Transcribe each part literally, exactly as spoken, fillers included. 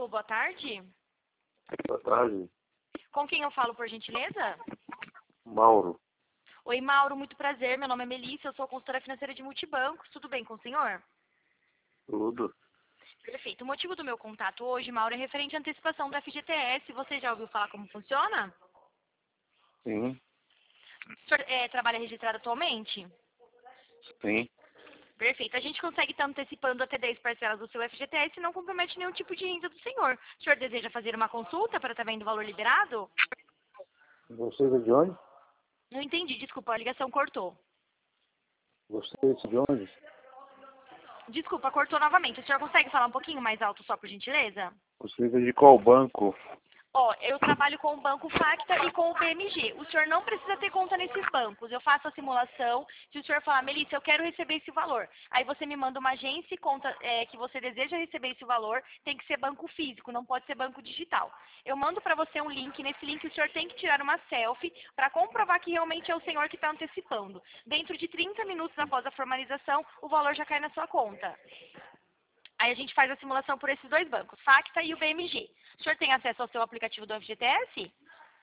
boa tarde. Boa tarde. Com quem eu falo, por gentileza? Mauro. Oi, Mauro, muito prazer. Meu nome é Melissa, eu sou consultora financeira de multibancos. Tudo bem com o senhor? Tudo. Perfeito. O motivo do meu contato hoje, Mauro, é referente à antecipação do F G T S. Você já ouviu falar como funciona? Sim. O senhor é, trabalha registrado atualmente? Sim. Perfeito. A gente consegue estar antecipando até dez parcelas do seu F G T S e não compromete nenhum tipo de renda do senhor. O senhor deseja fazer uma consulta para estar vendo o valor liberado? Vocês é de onde? Não entendi, desculpa, a ligação cortou. Vocês de onde? Desculpa, cortou novamente. O senhor consegue falar um pouquinho mais alto só, por gentileza? Vocês é de qual banco? Ó, eu trabalho com o Banco Facta e com o B M G. O senhor não precisa ter conta nesses bancos. Eu faço a simulação. Se o senhor falar, Melissa, eu quero receber esse valor. Aí você me manda uma agência e conta é, que você deseja receber esse valor. Tem que ser banco físico, não pode ser banco digital. Eu mando para você um link. Nesse link o senhor tem que tirar uma selfie para comprovar que realmente é o senhor que está antecipando. Dentro de trinta minutos após a formalização, o valor já cai na sua conta. Aí a gente faz a simulação por esses dois bancos, Facta e o B M G. O senhor tem acesso ao seu aplicativo do F G T S?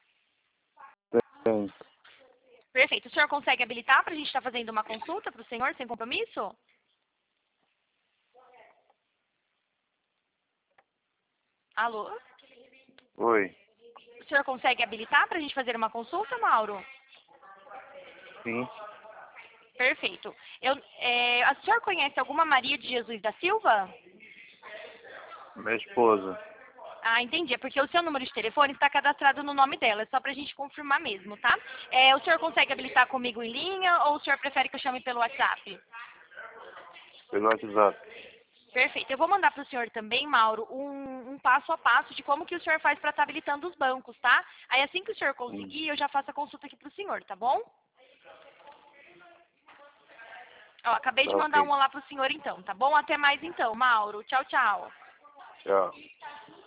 Tem. Perfeito. O senhor consegue habilitar para a gente estar fazendo uma consulta para o senhor sem compromisso? Alô? Oi. O senhor consegue habilitar para a gente fazer uma consulta, Mauro? Sim. Perfeito. Eu, é, a senhora conhece alguma Maria de Jesus da Silva? Minha esposa. Ah, entendi. É porque o seu número de telefone está cadastrado no nome dela. É só para a gente confirmar mesmo, tá? É, o senhor consegue habilitar comigo em linha ou o senhor prefere que eu chame pelo WhatsApp? Pelo WhatsApp. Perfeito. Eu vou mandar para o senhor também, Mauro, um, um passo a passo de como que o senhor faz para estar habilitando os bancos, tá? Aí assim que o senhor Sim. conseguir, eu já faço a consulta aqui para o senhor, tá bom? Ó, acabei Tá de mandar um ok. olá para o senhor então, tá bom? Até mais então, Mauro. Tchau, tchau. Tchau.